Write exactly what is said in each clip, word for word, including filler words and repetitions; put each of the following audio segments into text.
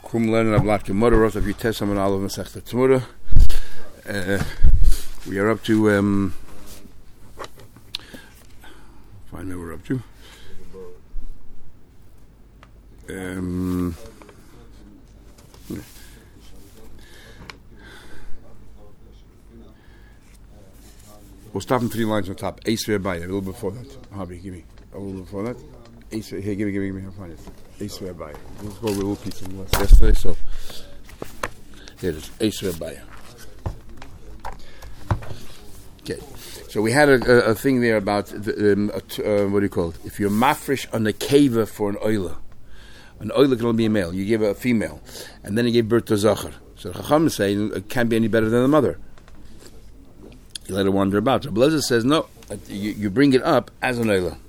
Kum learning of Lat Gemara, if you test someone all of Masechta Tzmura. Uh, we are up to um find out where we're up to. Um We'll stop in three lines on top. Esrei Abaye, a little before that. Hobby, give me a little before that. Esrei, here, give me, give me, give me. I'll find it. Esrei Abaye. Let's go with a little piece of less yesterday. So here it is. Esrei Abaye. Okay. So we had a, a, a thing there about the, um, a t- uh, what do you call it? If you're mafresh on a keva for an oila, an oila can only be a male. You give a female, and then you gave birth to zachar. So the Chacham is saying it can't be any better than the mother. You let her wander about. So Blazer says, no, you, you bring it up as an oila.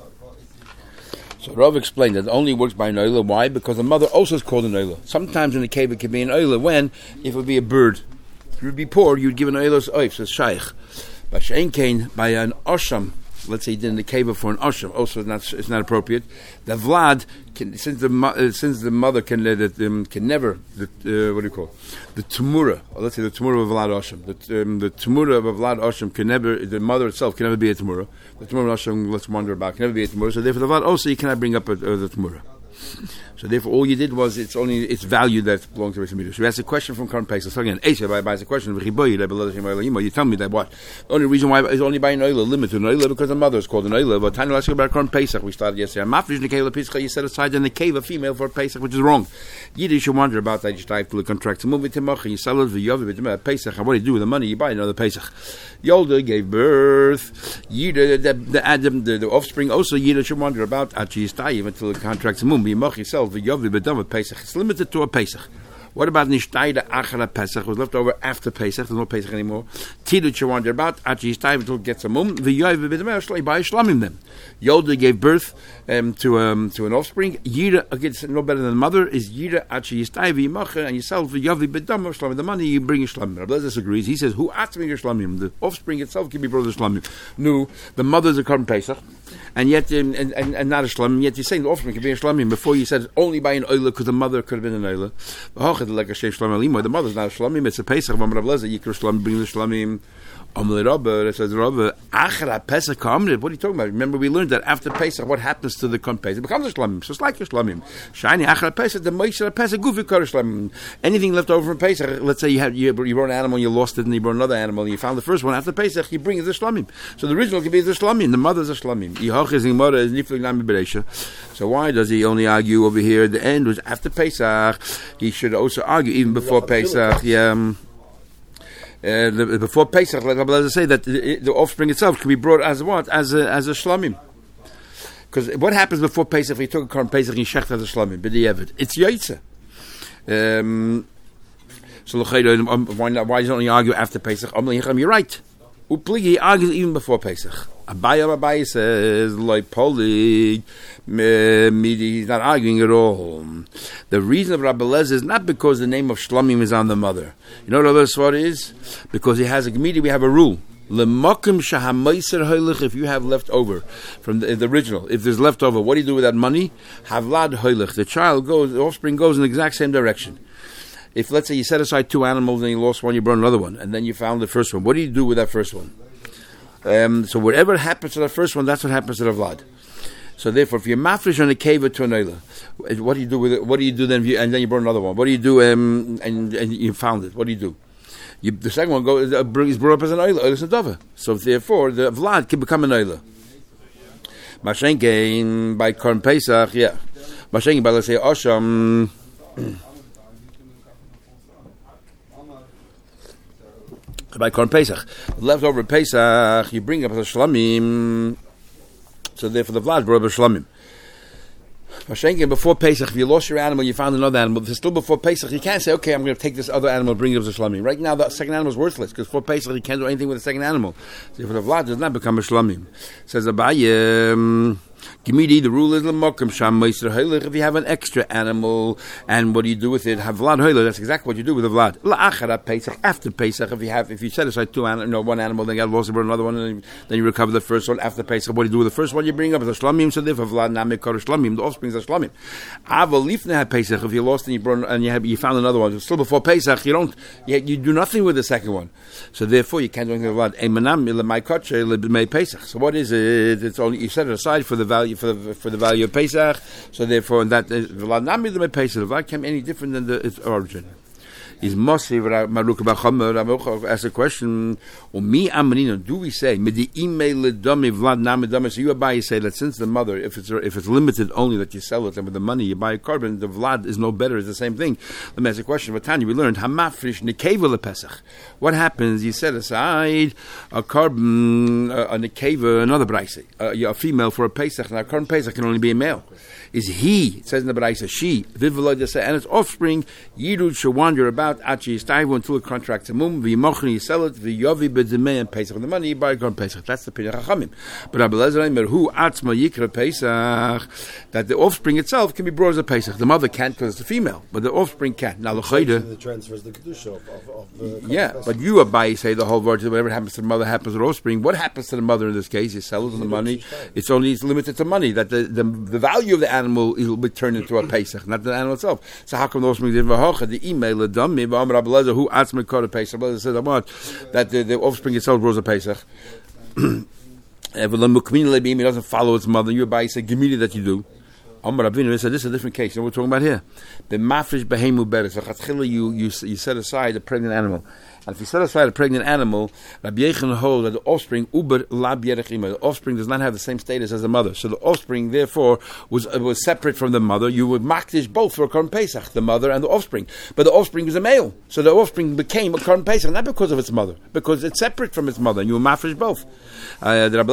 So Rav explained that it only works by an oila. Why? Because the mother also is called an oila. Sometimes in the cave it can be an oila when, if it would be a bird, if you would be poor, you'd give an oila's oif, so it's shaykh. But she'en kain, by an osham, let's say you did in the cave for an osham, also it's not, it's not appropriate. The vlad, can, since the uh, since the mother can uh, um, can never, the, uh, what do you call it? The tumura, or let's say the tumura of a vlad osham, the, um, the tumura of a vlad osham can never, the mother itself can never be a tumura. The tumura of osham, let's wonder about, can never be a tumura. So therefore the vlad also you cannot bring up a, uh, the tumura. So therefore, all you did was it's only its value that belongs to Rishon. So we asked a question from Karm Pesach. So again, Esha buys a question. You tell me that what? The only reason why is only by an oila, limited to an oila, because the mother is called an oila. But time to ask you about Karm Pesach. We started yesterday. Mafresh nekeva pischa. You set aside in the cave a female for Pesach, which is wrong. Yiddish, you wonder about that. You start to the contract to move it to Mach. You sell it for Yovi Pesach. And what do you do with the money? You buy another Pesach. Yolda gave birth. Yiddish, the the Adam, the, the offspring. Also, Yiddish, you wonder about. Actually, stay until the contract to move. You Mach yourself. Pesach. It's limited to a Pesach. What about Nishtayda Achara Pesach? It was left over after Pesach. There's no Pesach anymore. Tidut you wonder about. Actually, it's time until it gets a mum. The Yoiv B'Dameh by Shlamim them. Yoda gave birth um, to um, to an offspring. Yira, again, no better than the mother, is Yira Actually Yistayv Yimacha, and yourself the Yoiv B'Dameh Shlamim. The money you bring a Shlamim. Rabbi disagrees. He says, who atzming a Shlamim? The offspring itself can be brought to Shlamim. No, the mother's a Karm Pesach. And yet, um, and, and, and not a shlamim. Yet you're saying the offspring can be a shlamim. Before you said only by an oila because the mother could have been an oila. The mother's not a shlamim. It's a pesach. You could shlamim bring the shlamim. It says Rabba Achra Pesach Kamrid. What are you talking about? Remember, we learned that after Pesach, what happens to the Kon Pesach? It becomes a shlamim. So it's like a shlamim. Shiny Achra Pesach. The Moshe Pesach Gufi Kar shlamim. Anything left over from Pesach. Let's say you had you, you brought an animal, you lost it, and you brought another animal, and you found the first one after Pesach. You bring it the shlamim. So the original can be the shlamim. The mother's a shlamim. So why does he only argue over here? The end was after Pesach. He should also argue even before Pesach. Yeah. Uh, the, before Pesach, let us say that the, the offspring itself can be brought as what? As a, as a shlamim. Because what happens before Pesach if you took a Karm Pesach and you shecht as a shlamim? B'di'evet. It's yaitze. Um, so why, not, why don't you argue after Pesach? You're right. Upligi argues even before Pesach. Abaye Abaye says, like Poli, he's not arguing at all. The reason of Rabbi Eliezer is not because the name of Shlamim is on the mother. You know what other sword is? Because he has a immediately we have a rule. If you have left over from the, the original, if there's left over, what do you do with that money? Havlad hoilich. The child goes, the offspring goes in the exact same direction. If, let's say, you set aside two animals and you lost one, you brought another one, and then you found the first one, what do you do with that first one? Um, so whatever happens to the first one, that's what happens to the vlad. So therefore, if you're mafresh on a cave to an oila, what do you do with it? What do you do then? If you, and then you brought another one. What do you do? Um, and, and you found it. What do you do? You, the second one goes uh, is brought up as an oila, oila sadava. So therefore, the vlad can become an oila. Mashenkein by Karm Pesach, yeah. Mashenkein by let's say Osham. By Karm Pesach, leftover Pesach, you bring up a shlamim. So therefore, the vlad brought up a shlamim. Mashenkin, before Pesach, if you lost your animal, you found another animal. If it's still before Pesach, you can't say, okay, I'm going to take this other animal, bring it up to shlamim. Right now, the second animal is worthless because before Pesach, you can't do anything with the second animal. So therefore, the vlad does not become a shlamim. Says Abaye. Um, Gemidi, the rule is l'mokum sham meiser heilig. If you have an extra animal, and what do you do with it? Have vlad heilig. That's exactly what you do with the vlad. La'achara Pesach, after Pesach, if you have, if you set aside two animals, you know, one animal, then you got lost about another one, and then you recover the first one after Pesach. What do you do with the first one? You bring up the shlamim. So therefore, vlad namikar shlamim. The offspring is a shlamim. Aval lifnei had Pesach. If you lost and you brought and you have you found another one, still before Pesach, you don't, you, you do nothing with the second one. So therefore, you can't do anything with vlad. Emanam ilamai kotche lebmei Pesach. So what is it? It's only you set it aside for the value for the for the value of Pesach. So therefore, that vlad nami lebmei Pesach. The vlad came any different than the, its origin. Is Moshe Maruk Bachamer ask a question? Me Amarino, do we say Medi email dummy Vlad Namadami? So you buy, you say that since the mother, if it's if it's limited only that you sell it, and with the money you buy a carbon, the Vlad is no better. It's the same thing. Let me ask a question. But Tanya, we learned Hamafrish Nekeva LePesach. What happens? You set aside a carbon, uh, a Nekeva, another Braise, uh, a female for a Pesach. Now a carbon Pesach can only be a male. Is he? It says in the Braise, she Vivalodasa and its offspring Yirud shall wander about. Achi Staivu until a contract to mum, v'yimochni you sell it, v'yovi b'demei and Pesach. The money you buy on Pesach. That's the Pinach HaChamim. But Rabbi Elazar Eimer, who atzma yikra Pesach, that the offspring itself can be brought as a Pesach. The mother can't because it's a female, but the offspring can't. Now l'chayda, the transfers the kedusha of, of, of the yeah, but you Abai say the whole word, whatever happens to the mother happens to the offspring. What happens to the mother in this case? You sell it on the money. It's only it's limited to money. That the, the the value of the animal will be turned into a Pesach, not the animal itself. So how come the offspring didn't v'hocha the email the dumb? Who atzma kara Pesach? Rabbi says that the, the offspring itself grows a Pesach. He doesn't follow its mother. You buy say gemini that you do. Amar Rabbeinu said this is a different case. You know what we're talking about here? The mafresh behemu beres. So you you you set aside a pregnant animal. And if you set aside a pregnant animal, Rabbi Yechon holds that the offspring uber lab yerechima. The offspring does not have the same status as the mother. So the offspring, therefore, was uh, was separate from the mother. You would makdish both for a Korban Pesach, the mother and the offspring. But the offspring was a male, so the offspring became a Korban Pesach, not because of its mother, because it's separate from its mother. And you would mafresh both. Uh, the Rabbi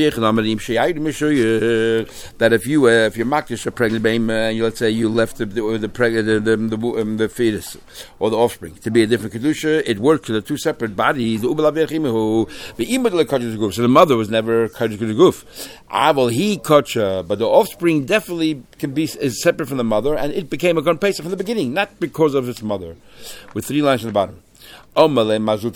Yechon that if you uh, if you makdish a pregnant baby, uh, you, let's say you left the the the, the, the, the, um, the fetus or the offspring to be a different kedusha, it worked to the two separate bodies. So the mother was never kaddish guf. Aval he kotcha, but the offspring definitely can be is separate from the mother, and it became a Korban Pesach from the beginning, not because of its mother. With three lines at the bottom. I'll prove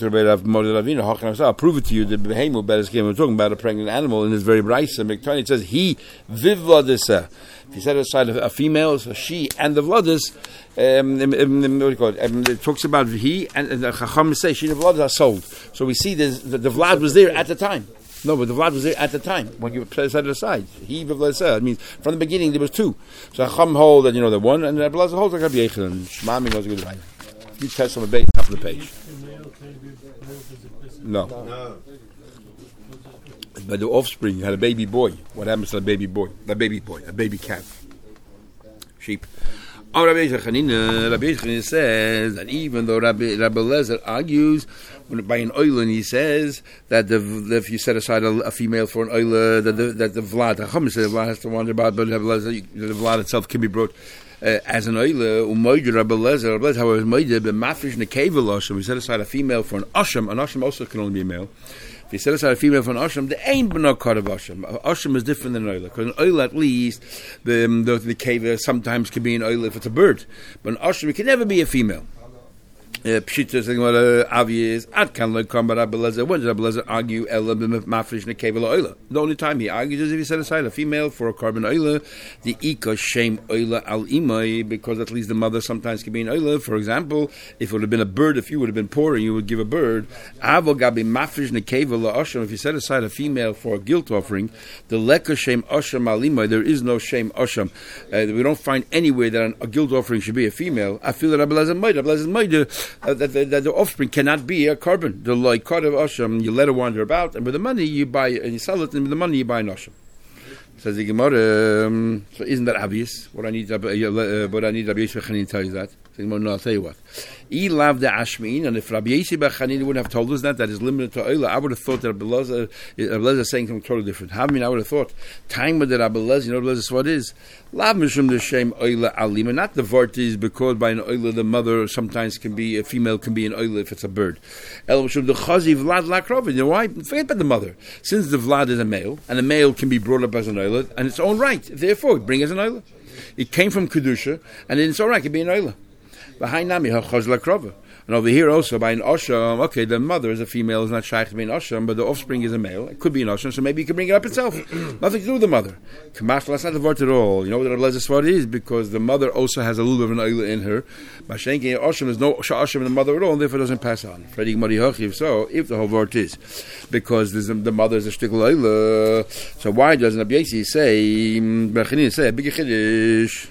it to you that Behemu Beres came. We're talking about a pregnant animal in this very brisa. It says he vivladisa. If you set aside a, a female, a she, and the vladis, um, um, um, what do you call it? Um, it talks about he and the Chacham say she and the vladis are sold. So we see this, the, the vlad was there at the time. No, but the vlad was there at the time when you set it aside. He vivladisa. It means from the beginning there was two. So Chacham hold that you know the one, and the vladis holds like Rabbi Yechon. And Shmami knows a good right. You test on the base, top of the page. No. no. But the offspring had a baby boy. What happens to the baby boy? The baby boy, a baby calf. Sheep. Oh, Rabbi Yechon says that even though Rabbi, Rabbi Elazar argues when, by an oiler, he says that the, if you set aside a, a female for an oiler, that the, that the vlad, the Chum says the vlad has to wander about, but Rabbi Elazar, the vlad itself can be brought. Uh, as an oile, umoider Rabbi Elazar, Rabbi Elazar, however, moider b'mafresh nekeva l'asham. We set aside a female for an asham. An asham also can only be a male. If you set aside a female for an asham, the ain b'no kar of asham. Asham is different than an oile, because an oile at least the um, the, the keva sometimes can be an oile if it's a bird, but an asham it can never be a female. Pshita saying what Avi is at can like come, but Rabbi Elazar. When did Rabbi Elazar argue ela b'mafresh nekeva l'oile? The only time he argues is if you set aside a female for a carbon oile, the ika shem oile al imai, because at least the mother sometimes can be an oile. For example, if it would have been a bird, if you would have been poor and you would give a bird, avo gabi mafresh nekeva la'asham. If you set aside a female for a guilt offering, the leka shem asham al imai, there is no shem asham. Uh, we don't find anywhere that an, a guilt offering should be a female. I feel that Rabbi Elazar might. Rabbi Elazar might. Uh, that, that, that the offspring cannot be a carbon. The like card of asham, you let her wander about, and with the money you buy and you sell it, and with the money you buy an asham. Says the Gemara. Um, so isn't that obvious? What I need, uh, uh, what I need, Rabbi Yishmael to tell you that. No, I'll tell you what. E lav the Ashmin, and if Rabbi Yossi bar Chanina wouldn't have told us that, that is limited to Oila, I would have thought that Rabbi Elazar is saying something totally different. How I mean, I would have thought, time with the Rabbi Elazar, you know what Elazar what is? Lav mishum the shem Oila alima, not the vart is because by an Oila the mother sometimes can be, a female can be an Oila if it's a bird. El mishum the chazi vlad lakrov, you know why? Forget about the mother. Since the vlad is a male, and a male can be brought up as an Oila, and its own right, therefore, bring as an Oila. It came from Kedusha, and in its own right, it can be an Oila. And over here also, by an Osham, okay, the mother is a female, is not shaykh to be an Osham, but the offspring is a male. It could be an Osham, so maybe you can bring it up itself. Nothing to do with the mother. Kamash, that's not the word at all. You know what the Rebbe Swat is? Because the mother also has a little bit of an Oila in her. Mashenki Osham, there's no Osham in the mother at all, and therefore it doesn't pass on. Fredi Gmari Hochiv, so, if the whole word is, because there's a, the mother is a shtickle Oila, so why doesn't Rabbi Yossi say, Bechinin say, a big Chiddush?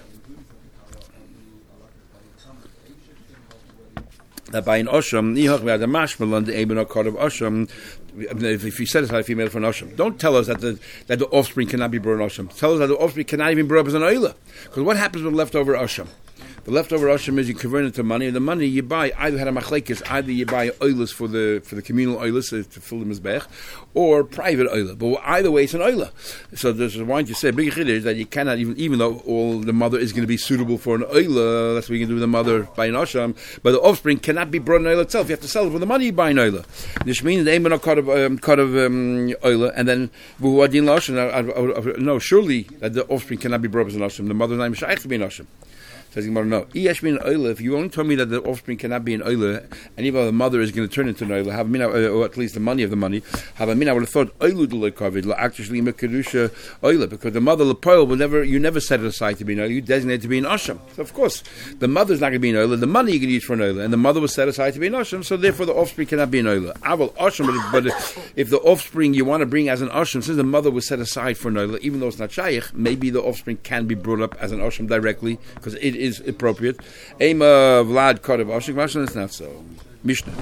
That by an Osham, we had a mashmal on the Eben Akkad of Osham. If you set aside a female for an Osham, don't tell us that the that the offspring cannot be brought an Osham. Tell us that the offspring cannot even be brought up as an Oila. Because what happens with leftover Osham? The leftover Osham is you convert it to money, and the money you buy either had a machlekes, either you buy oilas for the for the communal oilas to, to fill the mizbech, or private oila. But either way, it's an oila. So there's a point you say big chiddush that you cannot even even though all the mother is going to be suitable for an oila. That's what you can do with the mother by an Osham. But the offspring cannot be brought an oila itself. You have to sell it for the money you buy an oila. This means they ain't cut of um, cut of um, oila, and then vuadin Osham. No, surely that the offspring cannot be brought as an Osham. The mother's name is shaykh to be an Osham. Says Gemara, no. If you only told me that the offspring cannot be an oila, and even though the mother is going to turn into an oila, have a mina, or at least the money of the money, have a mina, I would have thought oilu de lekovid, la actually mekedusha oila, because the mother lepoil will never, you never set it aside to be an oila, you designate it to be an osham. So of course, the mother's not going to be an oila, the money you can use for an oila, and the mother was set aside to be an osham, so therefore the offspring cannot be an oila. Aval osham, but, if, if the offspring you want to bring as an osham, since the mother was set aside for an oila, even though it's not shaykh, maybe the offspring can be brought up as an osham directly, because it is appropriate. Ema Vlad Kodev Oshik Mashal, it's not so. Mishnah.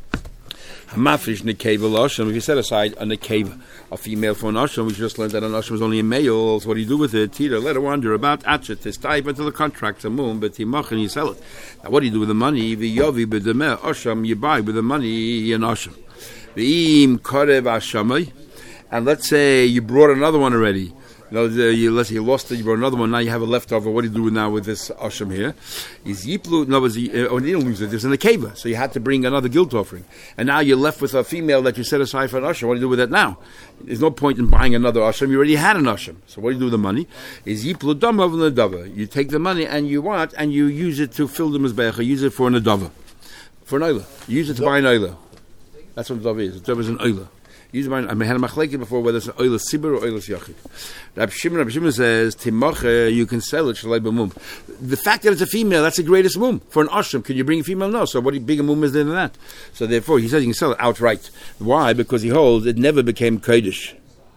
Hamafrish Nekeva Osham, if you set aside a Nekeva, a female for an Osham, we just learned that an Osham is only a male, so what do you do with it? Tira, let her wander about, Achet, this type until the contract's a moon, but Timach and you sell it. Now what do you do with the money? V'yovi b'demeh Osham, you buy with the money an Osham. V'im Kodev Ashamai, and let's say you brought another one already. You know, the, you, let's say you lost it, you brought another one, now you have a leftover. What do you do now with this Osham here? Is Yiplu, no, was he, uh, oh, you didn't lose it, there's an Akeva, so you had to bring another guilt offering. And now you're left with a female that you set aside for an Osham. What do you do with that now? There's no point in buying another Osham, you already had an Osham. So what do you do with the money? Is Yiplu Damav Nadava. You take the money and you what? And you use it to fill the Mizbeach, use it for an Adava. For an Oila. Use it to buy an Oila. That's what Adava is. Adava is an Oila. I mean, I had a machlekes before whether it's an oilas sibur or oilas yachid. Rab Shimon, Rab Shimon says, Timache, you can sell it, shalai b'mum. The fact that it's a female, that's the greatest mum. For an ashram, can you bring a female? No. So what bigger mum is there than that? So therefore, he says you can sell it outright. Why? Because he holds it never became kodesh.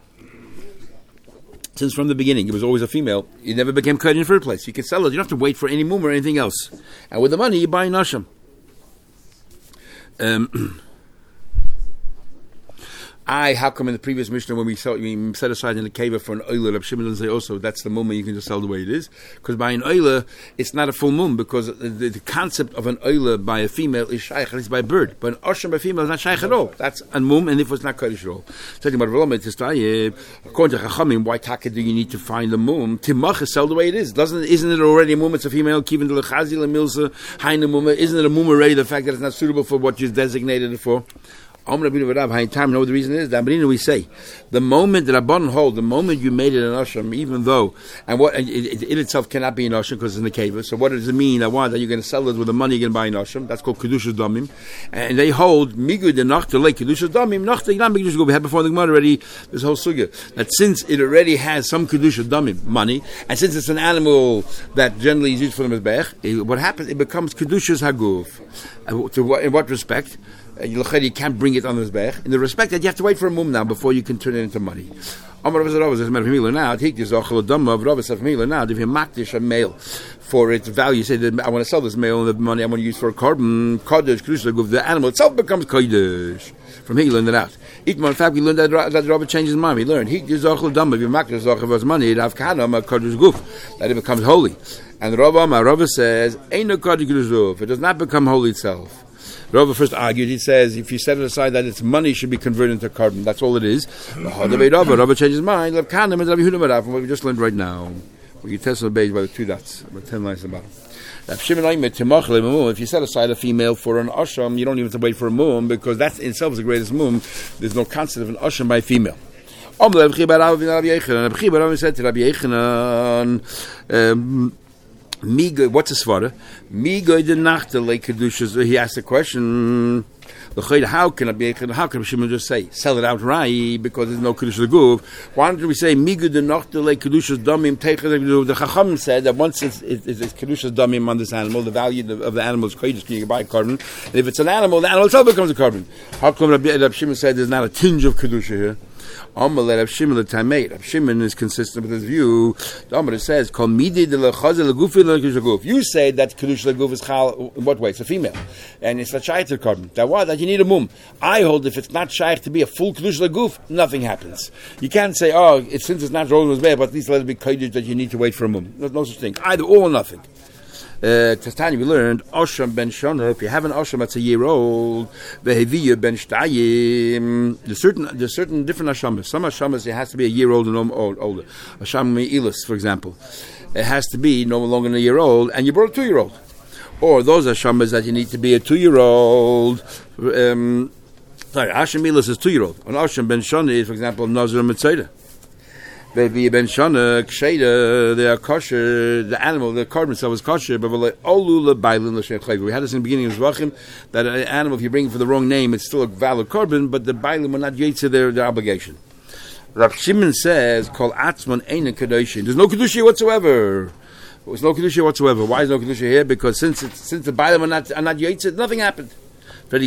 Since from the beginning, it was always a female. It never became kodesh in the first place. You can sell it. You don't have to wait for any mum or anything else. And with the money, you buy an ashram. Um... I, how come in the previous Mishnah when we, sell, we set aside in the keva for an oiler, Reb Shimon say also that's the moment you can just sell the way it is, because by an oiler it's not a full moon, because the, the, the concept of an oiler by a female is shaykh, at least by a bird, but an osham by a female is not shaykh at all. That's a mum, and therefore it's not kodesh at all. According to Chachamim, why taka do you need to find the mum? Timach is sell the way it is. Doesn't isn't it already a mum? It's a female. Kivin de lechazi lemilsa hainu mum. Isn't it a mum already? The fact that it's not suitable for what you designated it for. Know what the reason is? The we say the moment that Rabban hold, the moment you made it an ashram, even though and what and it, it itself cannot be an ashram because it's in the cave. So what does it mean? I want that you're going to sell it with the money you're going to buy an ashram. That's called kedusha damim, and they hold migu de nacht like kedusha damim nacht not kedusha go. We had before the Gemara already this whole sugya that since it already has some kedusha damim money, and since it's an animal that generally is used for the mizbech, what happens? It becomes kedushas haguf. To what, in what respect? You can't bring it on the Mizbech, in the respect that you have to wait for a mum now before you can turn it into money. Now, if you makdish a male for its value. You say that I want to sell this male, and the money I want to use for a carbon kodesh kedusha guf. The animal itself becomes kodesh. From here you learn that out. In fact, we learned that, that the Rabbi changes his mind. We learned he gives zochel dam. If you make the zochel of his money, it have kana ma kodesh guf, that it becomes holy. And the Rabbi, my Rabbi says, ain't no kodesh guf. It does not become holy itself. Rava first argued, he says, if you set it aside that its money should be converted into carbon, that's all it is. Rava changes his mind, from what we just learned right now. We test the page by the two dots, about ten lines about it. If you set aside a female for an asham, you don't even have to wait for a mum, because that in itself is the greatest mum. There's no concept of an asham by a female. And Rabbi said to Rabbi Yechanan, um, Migo, what's his father? Migo de nachte like kedushas. He asked the question: how can I be? How can Shimon just say sell it outright because there's no kedusha guf? Why don't we say Migo de nachte like kedushas damim teichen? The Chacham said that once it's, it's, it's kedushas damim on this animal, the value of the animal is kodesh. You can buy carbon, and if it's an animal, the animal itself becomes a carbon. How come Rabbi Shimon said there's not a tinge of kedusha here? Amalei Rav Shimon the Tameit. Rav Shimon is consistent with his view. The Amar says, "Kol midi de lechazel legufi leguf." You say that kedusha leguf is chal. In what way? It's a female, and it's a shaykh carbon. That what? That you need a mum. I hold if it's not shaykh to be a full kedusha leguf, nothing happens. You can't say, "Oh, it, since it's not rolling as bad, but at least let it be kodesh that you need to wait for a mum." There's no such thing. Either all or nothing. Uh, Tastani, we learned Osham ben Shana. If you have an Osham that's a year old, Veheviya ben Shtayim. There's certain, there's certain different Ashamas. Some Ashamas it has to be a year old and old, older. Asham Me'ilis, for example, it has to be no longer than a year old, and you brought a two-year-old. Or those Ashamas that you need to be a two-year-old. Um, sorry, Asham Me'ilis is two-year-old. An Osham ben Shana is, for example, Nazir Mitzayda. Baby ben Shana, Ksheda, they are kosher, the animal, the carbon itself is kosher, but we had this in the beginning of Zvachim, that an animal, if you bring it for the wrong name, it's still a valid carbon, but the bailim will not yetzer their, their obligation. Rav Shimon says, Kol atzman eina kedushin. There's no kedusha whatsoever. There's no kedusha whatsoever. Why is no kedusha here? Because since it's, since the bailim are not, are not yetzer, nothing happened. Over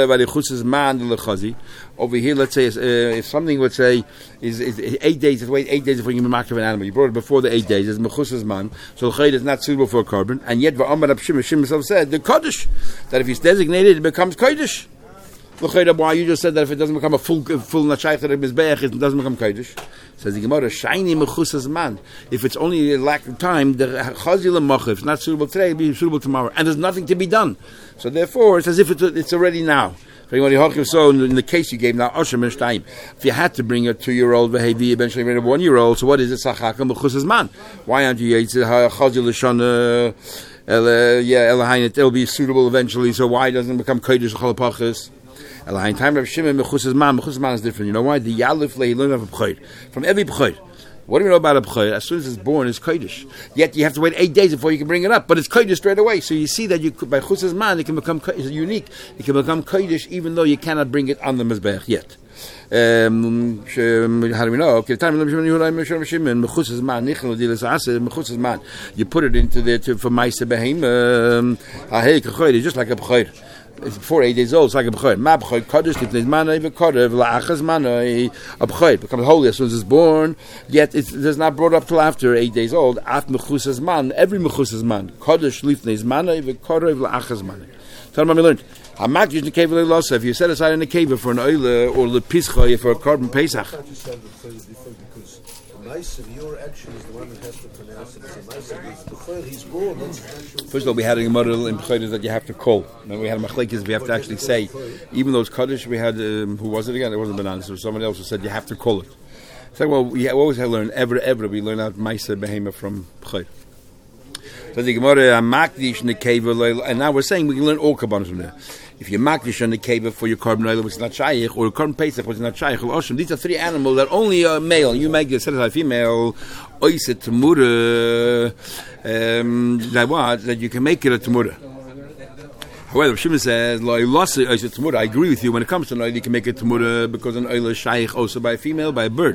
here, let's say, uh, if something would say is, is eight days, wait eight days before you can mark of an animal. You brought it before the eight days. It's mechusas man, so the chayid is not suitable for a carbon. And yet, V'amar Rab Shimon himself said the kodesh that if it's designated, it becomes kodesh. The chayid, why you just said that if it doesn't become a full full nachayich that it is be'ech, it doesn't become kodesh. Says the Gemara, shiny mechusas man. If it's only a lack of time, the chazil machif is not suitable today, it'll be suitable tomorrow, and there's nothing to be done. So therefore, it's as if it's, it's already now. So in the case you gave now, if you had to bring a two-year-old, eventually bring a one-year-old, so what is it? Why aren't you chazil yeah, it'll be suitable eventually, so why doesn't it become kodesh chalapachas? Elahin time Rav Shimon mechusas man. Mechusas man is different. You know why? The yalif he learned of a b'chayr from every b'chayr. What do we know about a b'chayr? As soon as it's born, it's kodesh. Yet you have to wait eight days before you can bring it up, but it's kodesh straight away. So you see that you by chusas man it can become it's unique. It can become kodesh even though you cannot bring it on the mizbeach yet. Um, how do we know? Okay, time mechusas man mechusas man. You put it into there to for ma'aseh behem. Just like a b'chayr. It's before eight days old. It's like a b'chayr. Ma b'chayr kodesh lifnei zmanai v'kodev la'achas manai. A b'chayr becomes holy as soon as it's born. Yet it's, it's not brought up till after eight days old. At mechusas man, every mechusas man kodesh lifnei zmanai v'kodev la'achas manai. Tell me, we learned. Hamak used the cave losa. If you set aside in the cave for an oile or the pischa for a carbon pesach. Your action is the one that has to pronounce it as a nice. Before he's born, first of all, we had a model in B'chayr that you have to call. Then we had a machlekes, we have to actually say. Even though it's Kaddish, we had, um, who was it again? It wasn't Bananas, it was someone else who said you have to call it. It's like, well, we always have learned, ever, ever, we learn out Maisa Behema from B'chayr. So the Gemara, Makdish in the cave, and now we're saying we can learn all Kabbanas from there. If you makdish on the cave for your carbon oil, which is not shaykh, or a carbon pesach, which is not shaykh, these are three animals that only are male. You make it set aside female, oiset temura, um, that what that you can make it a temura. However, Shimon says, I agree with you when it comes to an oil, you can make it temura because an oil is shaykh also by a female, by a bird.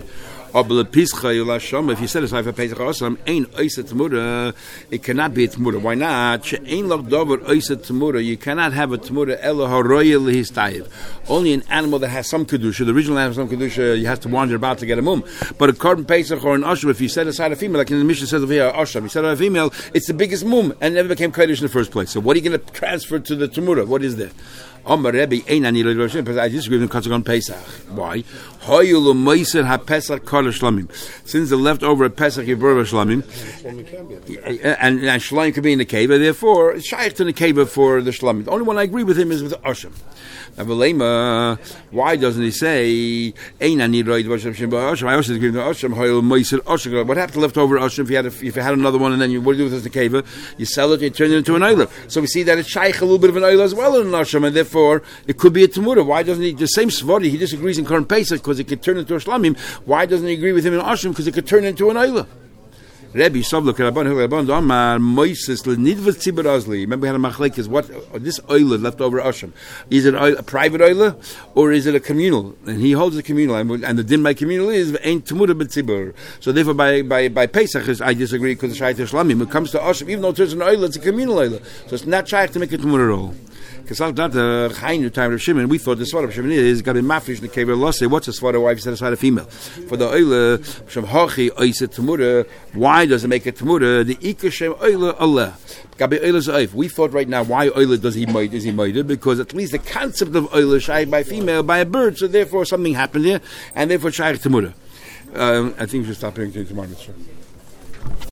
If you set aside for Pesach Osam, ain't Oisa Tamura, it cannot be a Tamura. Why not? Ain't Lach Dover Oisa Tamura. You cannot have a Tamura Ela Haroya Lehistayev. Only an animal that has some Kedusha. The original animal has some Kedusha, you have to wander about to get a mum. But a Korban Pesach or an Oshem, if you set aside a female, like in the Mishnah says over here, Oshem, you set aside a female, it's the biggest mum and never became Kaddish in the first place. So what are you going to transfer to the Tamura? What is there? Omar Rebbe ain't ani lo Rosh Hashanah. I disagree with him on Pesach. Why? Hoyulu Meiser ha Pesach Kol Shlamim. Since the leftover of Pesach Yivur Shlamim, and and Shlamim could be in the cave, therefore it's shaykh to the cave for the Shlamim. The only one I agree with him is with Oshem. Now, why doesn't he say ain't ani lo Rosh Hashanah? I also agree with Oshem. Hoyulu Meiser Oshem. What happened to leftover Oshem if you had a, if you had another one and then you what do you do with the cave? You sell it, you turn it into an oiler. So we see that it's shaykh a little bit of an oiler as well in Oshem, and therefore. It could be a Tamura. Why doesn't he? The same Svadi, he disagrees in Korban Pesach because it could turn into a Shlamim. Why doesn't he agree with him in Ashim? Because it could turn into an Eilah. Rebbe, Savlok, Rabban, Rabban, Amar, Moises, Nidvat Tzibur Azli. Remember, we had a machlek is what this Eilah left over Ashim. Is it a private Eilah or is it a communal? And he holds the communal, and the din by communal is ain't Tamura but Tzibur. So therefore, by by by Pesach, I disagree because it's Shaykh to Shlamim. When it comes to Ashim, even though it turns into an Eilah, it's a communal Eilah. So it's not Shaykh to make a Tamura roll. Because not the Chainu time of Shimon, we thought the sword of Shimon is got to be mafresh in the cave of Losse. What's the sword of wife set aside a female? For the Oile, Shem Hachi, Oiset Tamura, why does it make a Tamura? The Ika Shem Oile Allah. Gabi Oile Zaif. We thought right now, why Oile does he made? Is he made? Because at least the concept of Oile is shy by female, by a bird, so therefore something happened here, and therefore Shaykh Tamura. Um, I think we should stop here tomorrow, sir.